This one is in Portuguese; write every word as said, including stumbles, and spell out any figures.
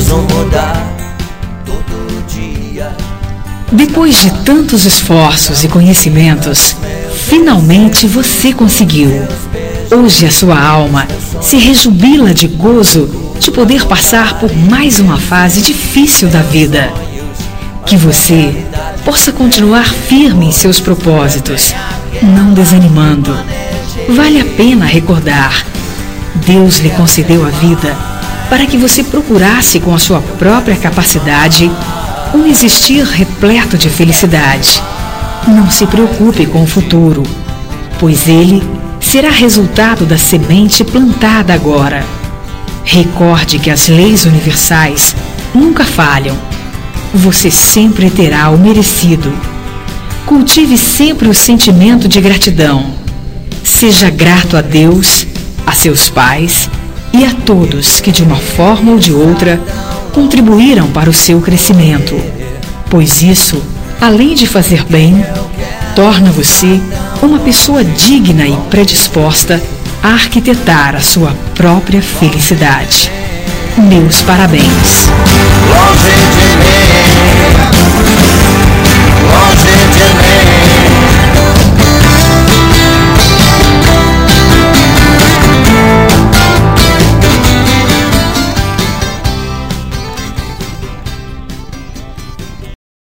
preciso mudar todo dia. Depois de tantos esforços e conhecimentos, finalmente você conseguiu. Hoje a sua alma se rejubila de gozo de poder passar por mais uma fase difícil da vida. Que você possa continuar firme em seus propósitos, não desanimando. Vale a pena recordar: Deus lhe concedeu a vida para que você procurasse com a sua própria capacidade um existir repleto de felicidade. Não se preocupe com o futuro, pois ele será resultado da semente plantada agora. Recorde que as leis universais nunca falham. Você sempre terá o merecido. Cultive sempre o sentimento de gratidão. Seja grato a Deus, a seus pais e a todos que de uma forma ou de outra contribuíram para o seu crescimento, pois isso, além de fazer bem, torna você uma pessoa digna e predisposta a arquitetar a sua própria felicidade. Meus parabéns. Longe de mim